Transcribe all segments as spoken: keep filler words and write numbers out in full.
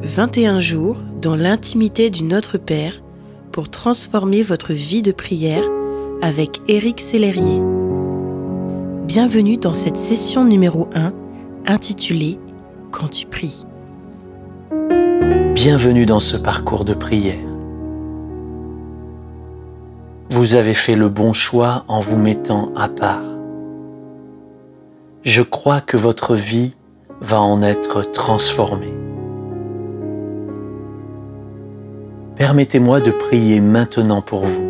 vingt et un jours dans l'intimité du Notre Père pour transformer votre vie de prière avec Éric Sellerier. Bienvenue dans cette session numéro un intitulée « Quand tu pries ». Bienvenue dans ce parcours de prière. Vous avez fait le bon choix en vous mettant à part. Je crois que votre vie va en être transformée. Permettez-moi de prier maintenant pour vous.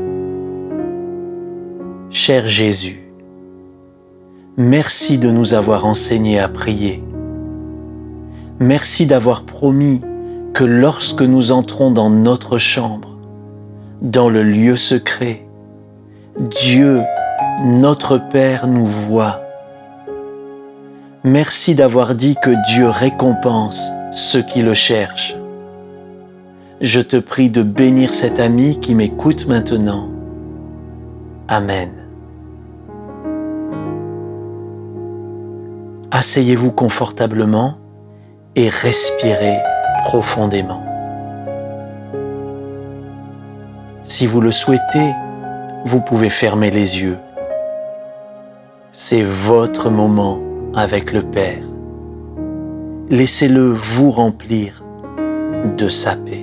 Cher Jésus, merci de nous avoir enseigné à prier. Merci d'avoir promis que lorsque nous entrons dans notre chambre, dans le lieu secret, Dieu, notre Père, nous voit. Merci d'avoir dit que Dieu récompense ceux qui le cherchent. Je te prie de bénir cet ami qui m'écoute maintenant. Amen. Asseyez-vous confortablement et respirez profondément. Si vous le souhaitez, vous pouvez fermer les yeux. C'est votre moment avec le Père. Laissez-le vous remplir de sa paix.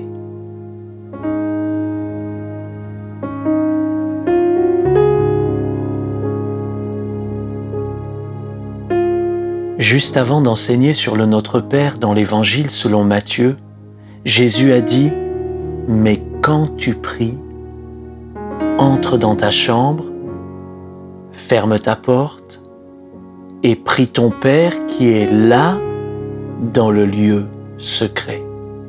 Juste avant d'enseigner sur le Notre Père dans l'Évangile selon Matthieu, Jésus a dit « Mais quand tu pries, entre dans ta chambre, ferme ta porte et prie ton Père qui est là dans le lieu secret. »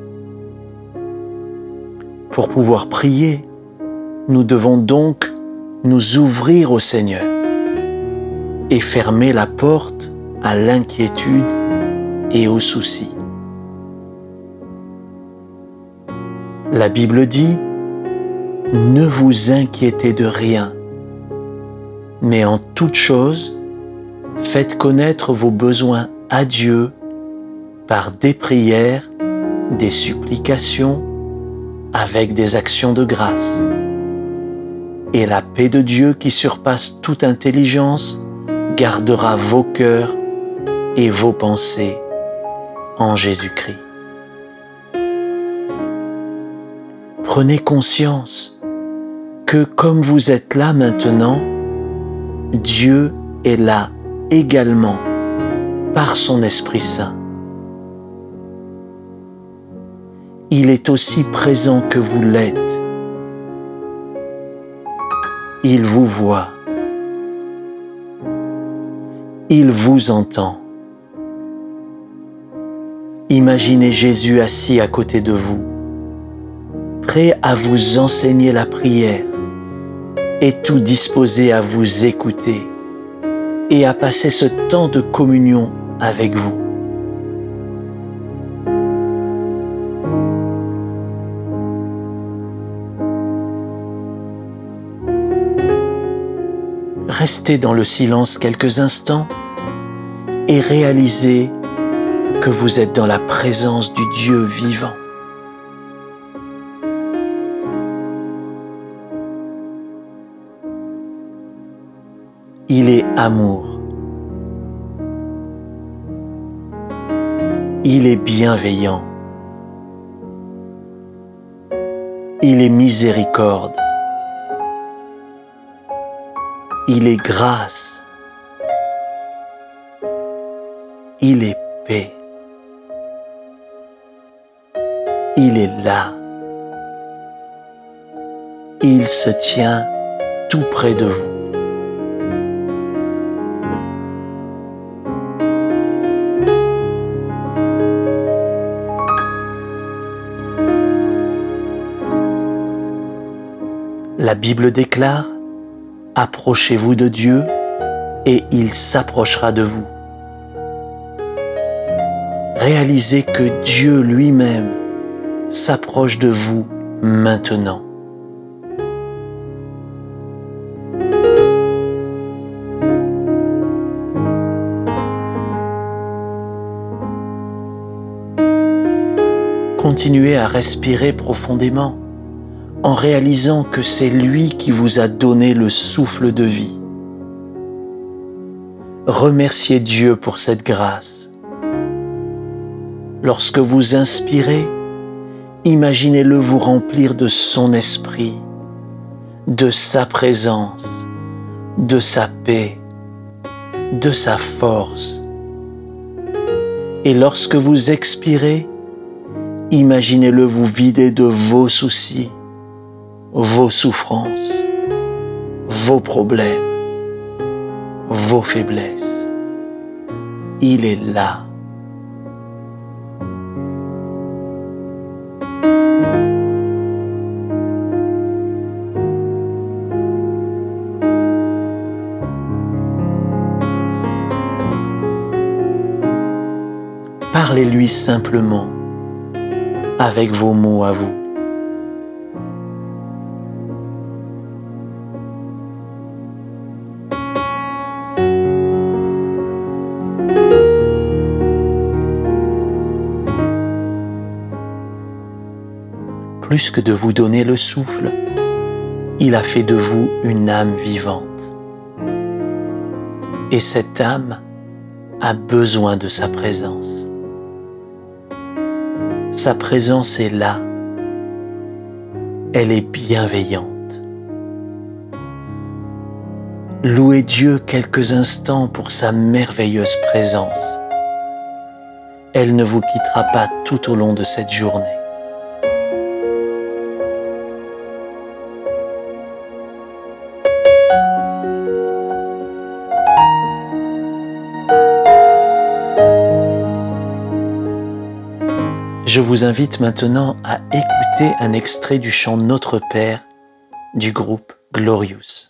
Pour pouvoir prier, nous devons donc nous ouvrir au Seigneur et fermer la porte à l'inquiétude et aux soucis. La Bible dit « Ne vous inquiétez de rien, mais en toute chose, faites connaître vos besoins à Dieu par des prières, des supplications, avec des actions de grâce. Et la paix de Dieu qui surpasse toute intelligence gardera vos cœurs et vos pensées en Jésus-Christ. » Prenez conscience que comme vous êtes là maintenant, Dieu est là également par son Esprit Saint. Il est aussi présent que vous l'êtes. Il vous voit. Il vous entend. Imaginez Jésus assis à côté de vous, prêt à vous enseigner la prière et tout disposé à vous écouter et à passer ce temps de communion avec vous. Restez dans le silence quelques instants et réalisez que vous êtes dans la présence du Dieu vivant. Il est amour. Il est bienveillant. Il est miséricorde. Il est grâce. Il est paix. Il est là. Il se tient tout près de vous. La Bible déclare « Approchez-vous de Dieu et il s'approchera de vous ». Réalisez que Dieu lui-même s'approche de vous maintenant. Continuez à respirer profondément en réalisant que c'est lui qui vous a donné le souffle de vie. Remerciez Dieu pour cette grâce. Lorsque vous inspirez, imaginez-le vous remplir de son esprit, de sa présence, de sa paix, de sa force. Et lorsque vous expirez, imaginez-le vous vider de vos soucis, vos souffrances, vos problèmes, vos faiblesses. Il est là. Parlez-lui simplement avec vos mots à vous. Plus que de vous donner le souffle, il a fait de vous une âme vivante. Et cette âme a besoin de sa présence. Sa présence est là. Elle est bienveillante. Louez Dieu quelques instants pour sa merveilleuse présence. Elle ne vous quittera pas tout au long de cette journée. Je vous invite maintenant à écouter un extrait du chant Notre Père du groupe Glorious.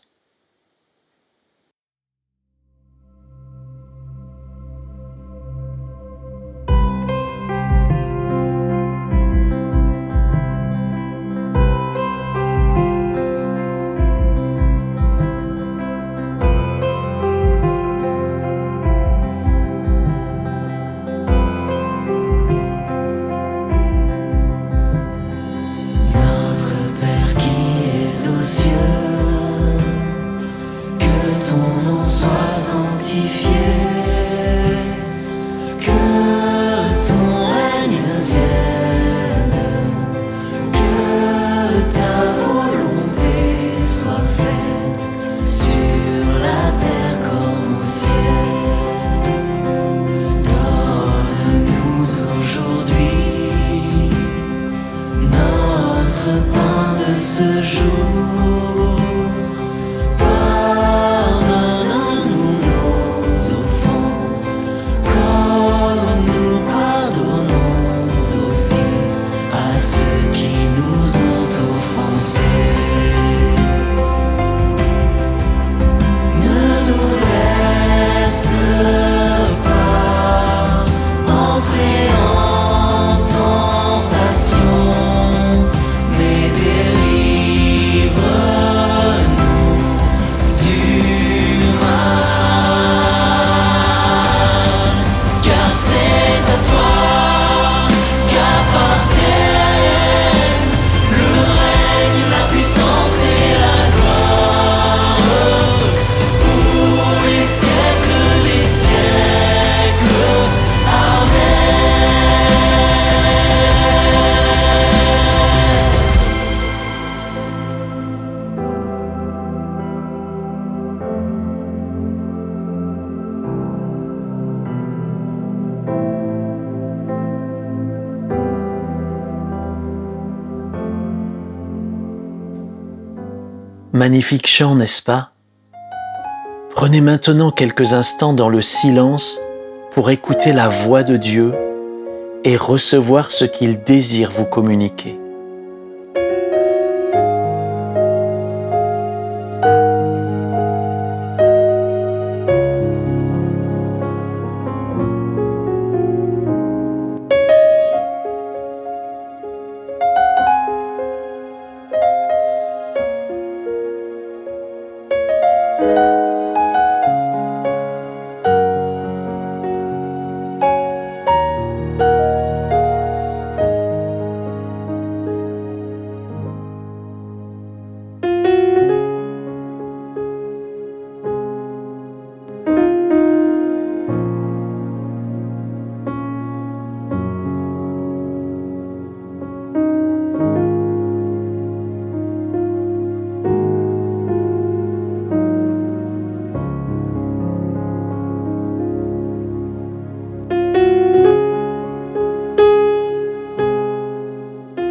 Magnifique chant, n'est-ce pas? Prenez maintenant quelques instants dans le silence pour écouter la voix de Dieu et recevoir ce qu'il désire vous communiquer.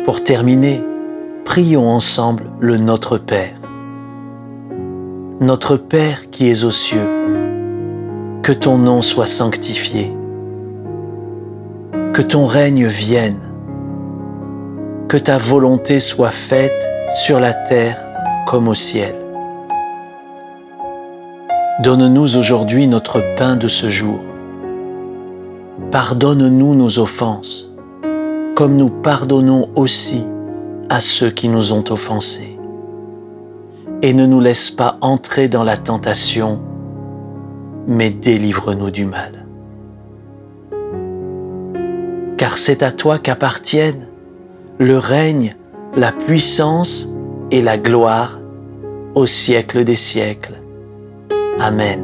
Pour terminer, prions ensemble le Notre Père. Notre Père qui es aux cieux, que ton nom soit sanctifié, que ton règne vienne, que ta volonté soit faite sur la terre comme au ciel. Donne-nous aujourd'hui notre pain de ce jour. Pardonne-nous nos offenses, comme nous pardonnons aussi à ceux qui nous ont offensés. Et ne nous laisse pas entrer dans la tentation, mais délivre-nous du mal. Car c'est à toi qu'appartiennent le règne, la puissance et la gloire au siècle des siècles. Amen.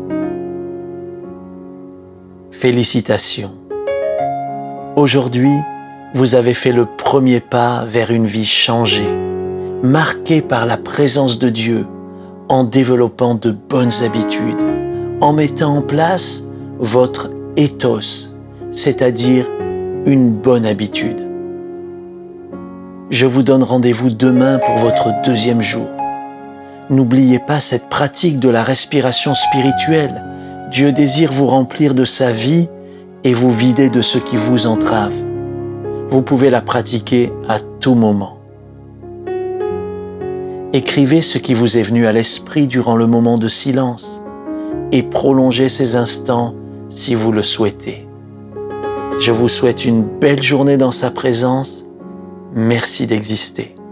Félicitations. Aujourd'hui, vous avez fait le premier pas vers une vie changée, marquée par la présence de Dieu, en développant de bonnes habitudes, en mettant en place votre ethos, c'est-à-dire une bonne habitude. Je vous donne rendez-vous demain pour votre deuxième jour. N'oubliez pas cette pratique de la respiration spirituelle. Dieu désire vous remplir de sa vie et vous vider de ce qui vous entrave. Vous pouvez la pratiquer à tout moment. Écrivez ce qui vous est venu à l'esprit durant le moment de silence et prolongez ces instants si vous le souhaitez. Je vous souhaite une belle journée dans sa présence. Merci d'exister.